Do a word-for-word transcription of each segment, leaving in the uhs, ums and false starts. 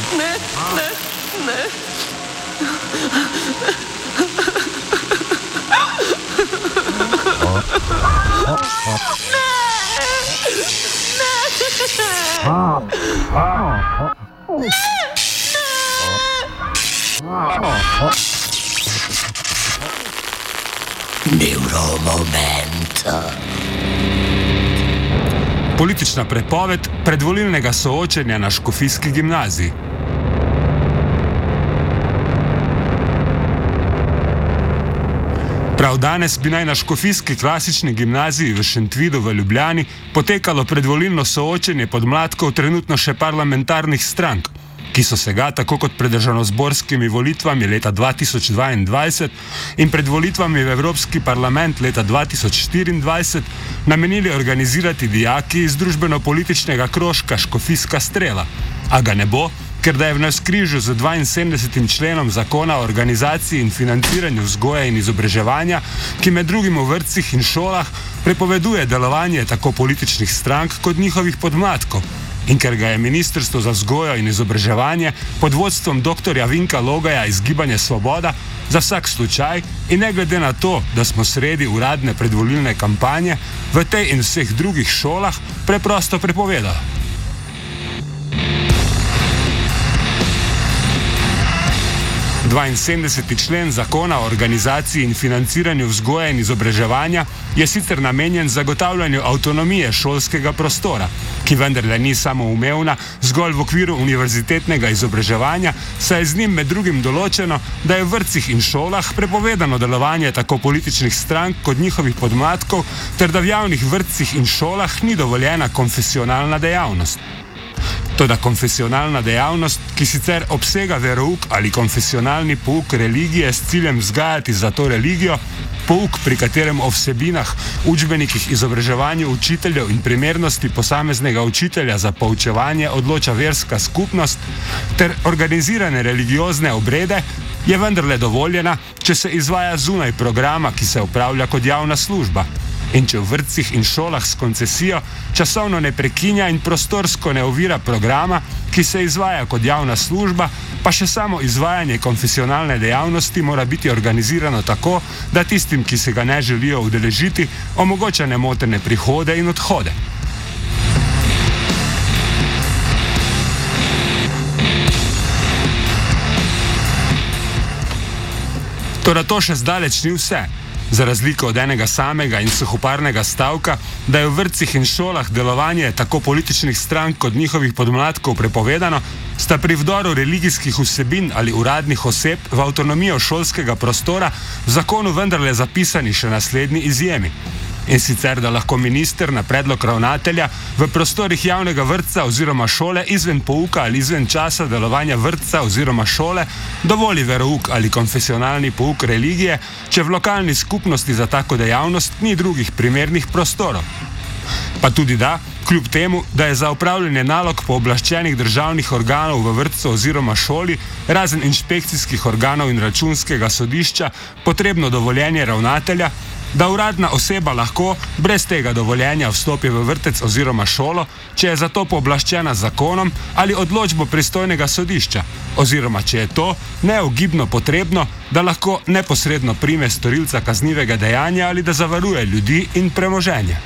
Ne, ne, ne. Neuromomento. Politična prepoved predvolilnega soočenja na Škofijski gimnaziji. Prav danes bi naj na Škofijski klasični gimnaziji v Šentvidu v Ljubljani potekalo predvolilno soočenje podmladkov trenutno še parlamentarnih strank, ki so se ga, tako kot pred državnozborskimi volitvami leta dva tisoč dvaindvajset in pred volitvami v Evropski parlament leta dva tisoč štiriindvajset, namenili organizirati dijaki iz družbeno-političnega krožka Škofijska strela. A ga ne bo, ker da je v navzkrižju z dvainsedemdesetim členom Zakona o organizaciji in financiranju vzgoje in izobraževanja, ki med drugim v vrtcih in šolah prepoveduje delovanje tako političnih strank kot njihovih podmladkov. In ker ga je Ministrstvo za vzgojo in izobraževanje pod vodstvom doktorja Vinka Logaja iz Gibanja Svoboda za vsak slučaj in ne glede na to, da smo sredi uradne predvolilne kampanje, v tej in vseh drugih šolah preprosto prepovedalo. dvainsedemdeseti člen Zakona o organizaciji in financiranju vzgoje in izobraževanja je sicer namenjen zagotavljanju avtonomije šolskega prostora, ki vendarle ni samoumevna zgolj v okviru univerzitetnega izobraževanja, saj je z njim med drugim določeno, da je v vrtcih in šolah prepovedano delovanje tako političnih strank kot njihovih podmladkov, ter da v javnih vrtcih in šolah ni dovoljena konfesionalna dejavnost. Toda konfesionalna dejavnost, ki sicer obsega verouk ali konfesionalni pouk religije s ciljem vzgajati za to religijo, pouk, pri katerem o vsebinah, učbenikih, izobraževanju učiteljev in primernosti posameznega učitelja za poučevanje odloča verska skupnost, ter organizirane religiozne obrede, je vendarle dovoljena, če se izvaja zunaj programa, ki se opravlja kot javna služba. In če v vrtcih in šolah s koncesijo časovno ne prekinja in prostorsko ne ovira programa, ki se izvaja kot javna služba, pa še samo izvajanje konfesionalne dejavnosti mora biti organizirano tako, da tistim, ki se ga ne želijo udeležiti, omogoča nemotene prihode in odhode. Toda to še zdaleč ni vse. Za razliko od enega samega in suhoparnega stavka, da je v vrtcih in šolah delovanje tako političnih strank kot njihovih podmladkov prepovedano, sta pri vdoru religijskih vsebin ali uradnih oseb v avtonomijo šolskega prostora v zakonu vendarle zapisani še naslednji izjemi. In sicer, da lahko minister na predlog ravnatelja v prostorih javnega vrtca oziroma šole izven pouka ali izven časa delovanja vrtca oziroma šole dovoli verouk ali konfesionalni pouk religije, če v lokalni skupnosti za tako dejavnost ni drugih primernih prostorov. Pa tudi da, kljub temu, da je za upravljanje nalog pooblaščenih državnih organov v vrtcu oziroma šoli, razen inšpekcijskih organov in računskega sodišča, potrebno dovoljenje ravnatelja, da uradna oseba lahko brez tega dovoljenja vstopi v vrtec oziroma šolo, če je za to pooblaščena z zakonom ali odločbo pristojnega sodišča, oziroma če je to neugibno potrebno, da lahko neposredno prime storilca kaznivega dejanja ali da zavaruje ljudi in premoženje.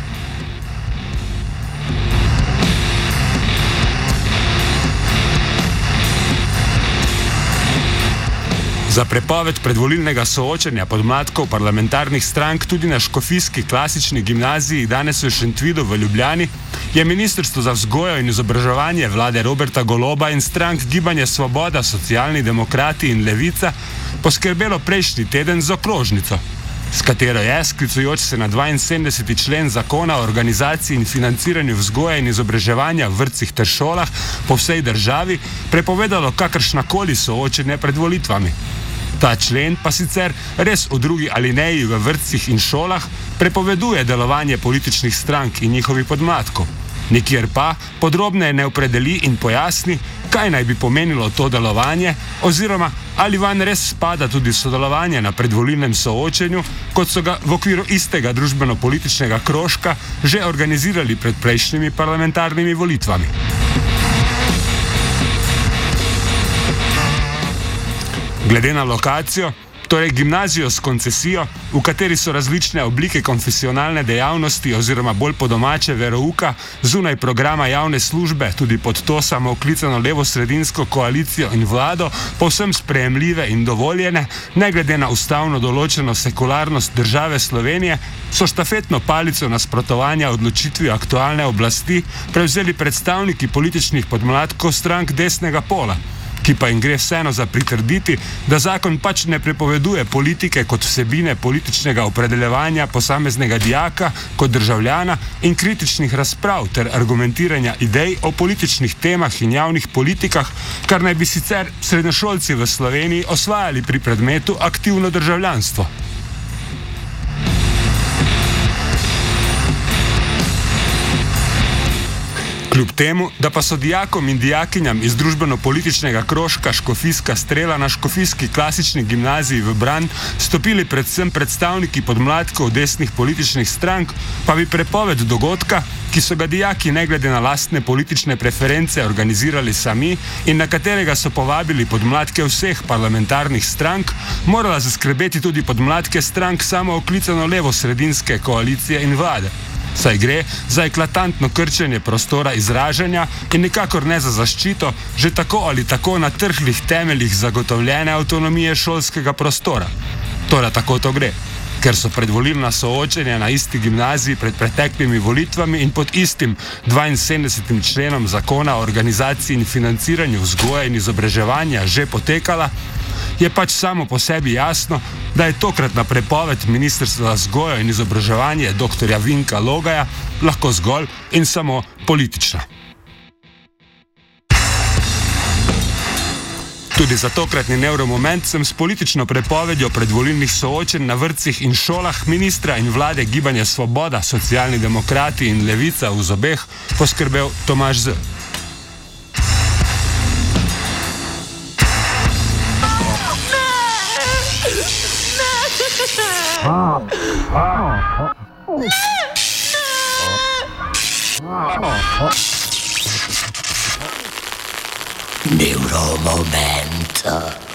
Za prepoved predvolilnega soočenja podmladkov parlamentarnih strank tudi na Škofijski klasični gimnaziji danes v Šentvidu v Ljubljani je Ministrstvo za vzgojo in izobraževanje vlade Roberta Goloba in strank Gibanje Svoboda, Socialni demokrati in Levica poskrbelo prejšnji teden z okrožnico, s katero je, sklicujoč se na dvainsedemdeseti člen Zakona o organizaciji in financiranju vzgoje in izobraževanja v vrtcih ter šolah po vsej državi, prepovedalo kakršnakoli soočenje pred volitvami. Ta člen pa sicer res v drugi alineji v vrtcih in šolah prepoveduje delovanje političnih strank in njihovih podmladkov. Nikjer pa podrobneje ne opredeli in pojasni, kaj naj bi pomenilo to delovanje oziroma ali vanj res spada tudi sodelovanje na predvolilnem soočenju, kot so ga v okviru istega družbeno-političnega krožka že organizirali pred prejšnjimi parlamentarnimi volitvami. Glede na lokacijo, torej gimnazijo s koncesijo, v kateri so različne oblike konfesionalne dejavnosti oziroma bolj po domače verouka, zunaj programa javne službe, tudi pod to samooklicano levo-sredinsko koalicijo in vlado, povsem sprejemljive in dovoljene, ne glede na ustavno določeno sekularnost države Slovenije, so štafetno palico nasprotovanja odločitvi aktualne oblasti prevzeli predstavniki političnih podmladkov strank desnega pola, ki pa jim gre vseeno za pritrditi, da zakon pač ne prepoveduje politike kot vsebine političnega opredeljevanja posameznega dijaka kot državljana in kritičnih razprav ter argumentiranja idej o političnih temah in javnih politikah, kar naj bi sicer srednješolci v Sloveniji osvajali pri predmetu aktivno državljanstvo. Kljub temu, da pa so dijakom in dijakinjam iz družbeno-političnega krožka Škofijska Strela na škofijski klasični gimnaziji v bran stopili predvsem predstavniki podmladkov desnih političnih strank, pa bi prepoved dogodka, ki so ga dijaki ne glede na lastne politične preference organizirali sami in na katerega so povabili podmladke vseh parlamentarnih strank, morala zaskrbeti tudi podmladke strank samooklicano levo-sredinske koalicije in vlade. Saj gre za eklatantno krčenje prostora izražanja in nikakor ne za zaščito že tako ali tako na trhlih temeljih zagotovljene avtonomije šolskega prostora. Torej tako to gre, ker so predvolilna soočenja na isti gimnaziji pred preteklimi volitvami in pod istim dvainsedemdesetim členom zakona o organizaciji in financiranju vzgoje in izobraževanja že potekala, je pač samo po sebi jasno, da je tokratna prepoved Ministrstva za vzgojo in izobraževanje doktorja Vinka Logaja lahko zgolj in samo politična. Tudi za tokratni nevromoment sem s politično prepovedjo predvolilnih soočenj na vrtcih in šolah ministra in vlade Gibanja Svoboda, Socialni demokrati in Levica v zobeh poskrbel Tomaž Z. Neuromomento.